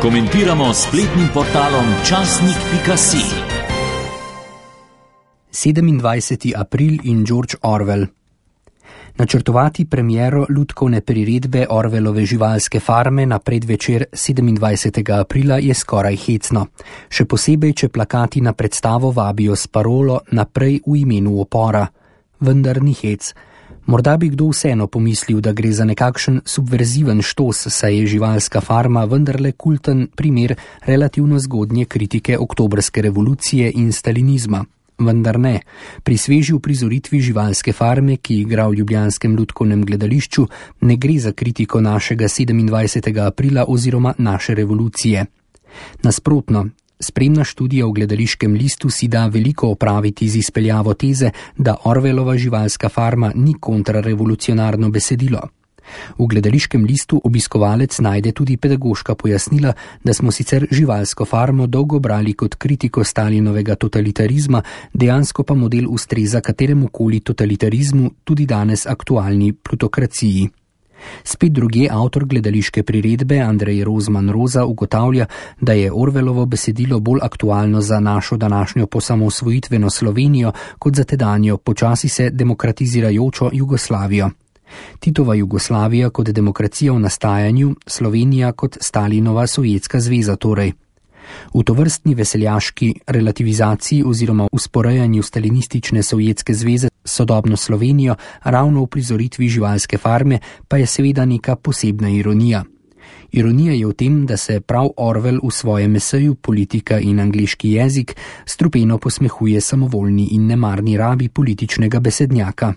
Komentiramo s spletnim portalom časnik.si. 27. april in George Orwell. Načrtovati premiero lutkovne priredbe Orwellove Živalske farme na predvečer 27. aprila je skoraj hecno. Še posebej, če plakati na predstavo vabijo s parolo naprej v imenu upora. Vendar ni hec. Morda bi kdo vseeno pomislil, da gre za nekakšen subverziven štos, saj je Živalska farma vendarle kulten primer relativno zgodnje kritike oktobrske revolucije in stalinizma. Vendar ne. Pri sveži uprizoritvi Živalske farme, ki igra v ljubljanskem lutkovnem gledališču, ne gre za kritiko našega 27. aprila oziroma naše revolucije. Nasprotno, spremna študija v gledališkem listu si da veliko opraviti z izpeljavo teze, da Orwellova Živalska farma ni kontrarevolucionarno besedilo. V gledališkem listu obiskovalec najde tudi pedagoška pojasnila, da smo sicer Živalsko farmo dolgo brali kot kritiko Stalinovega totalitarizma, dejansko pa model ustreza kateremukoli totalitarizmu, tudi danes aktualni plutokraciji. Spet drugje avtor gledališke priredbe Andrej Rozman Roza ugotavlja, da je Orwellovo besedilo bolj aktualno za našo današnjo posamosvojitveno Slovenijo kot za tedanjo počasi se demokratizirajočo Jugoslavijo. Titova Jugoslavija kot demokracija v nastajanju, Slovenija kot Stalinova Sovjetska zveza torej. V tovrstni veseljaški relativizaciji oziroma usporejanju stalinistične Sovjetske zveze s sodobno Slovenijo ravno v prizoritvi Živalske farme pa je seveda neka posebna ironija. Ironija je v tem, da se prav Orwell v svojem eseju Politika in angleški jezik strupeno posmehuje samovoljni in nemarni rabi političnega besednjaka.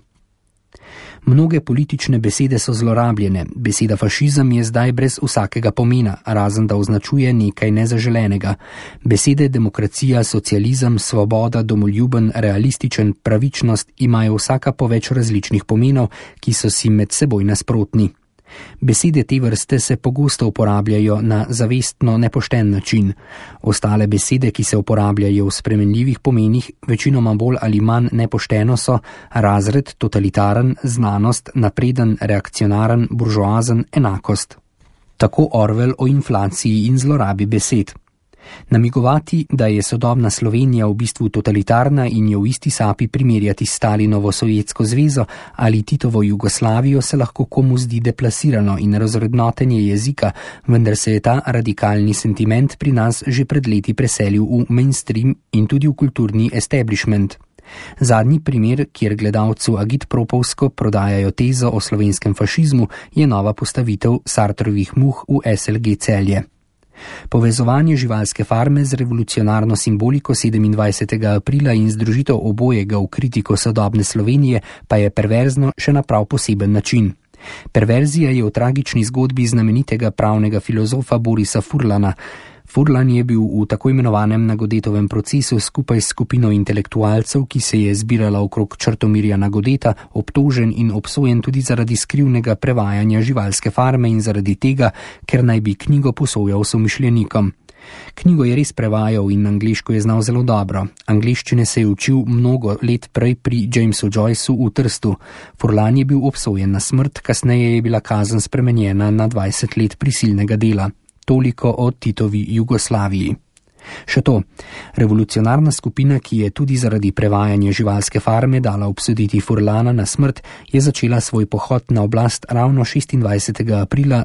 Mnoge politične besede so zlorabljene, beseda fašizem je zdaj brez vsakega pomena, razen da označuje nekaj nezaželenega. Besede demokracija, socializem, svoboda, domoljuben, realističen, pravičnost imajo vsaka po več različnih pomenov, ki so si med seboj nasprotni. Besede te vrste se pogosto uporabljajo na zavestno nepošten način. Ostale besede, ki se uporabljajo v spremenljivih pomenih, večinoma bolj ali manj nepošteno so razred, totalitaren, znanost, napreden, reakcionaren, buržoazen, enakost. Tako Orwell o inflaciji in zlorabi besed. Namigovati, da je sodobna Slovenija v bistvu totalitarna in jo v isti sapi primerjati s Stalinovo Sovjetsko zvezo ali Titovo Jugoslavijo se lahko komu zdi deplasirano in razrednotenje jezika, vendar se je ta radikalni sentiment pri nas že pred leti preselil v mainstream in tudi v kulturni establishment. Zadnji primer, kjer gledalcu agitpropovsko prodajajo tezo o slovenskem fašizmu, je nova postavitev Sartrovih muh v SLG Celje. Povezovanje Živalske farme z revolucionarno simboliko 27. aprila in združitev obojega v kritiko sodobne Slovenije pa je perverzno še na prav poseben način. Perverzija je v tragični zgodbi znamenitega pravnega filozofa Borisa Furlana. Furlan je bil v tako imenovanem Nagodetovem procesu skupaj s skupino intelektualcev, ki se je zbirala okrog Črtomirja Nagodeta, obtožen in obsojen tudi zaradi skrivnega prevajanja Živalske farme in zaradi tega, ker naj bi knjigo posojal somišljenikom. Knjigo je res prevajal in angleško je znal zelo dobro. Angleščine se je učil mnogo let prej pri Jamesu Joyceu v Trstu. Furlan je bil obsojen na smrt, kasneje je bila kazen spremenjena na 20 let prisilnega dela. Toliko o Titovi Jugoslaviji. Še to, revolucionarna skupina, ki je tudi zaradi prevajanja Živalske farme dala obsoditi Furlana na smrt, je začela svoj pohod na oblast ravno 26. aprila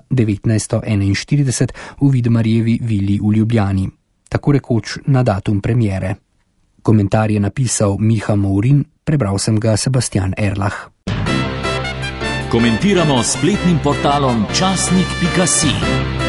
1941 v Vidmarjevi vili v Ljubljani. Tako rekoč na datum premiere. Komentar je napisal Miha Mourin, prebral sem ga Sebastian Erlah. Komentiramo s spletnim portalom časnik.si.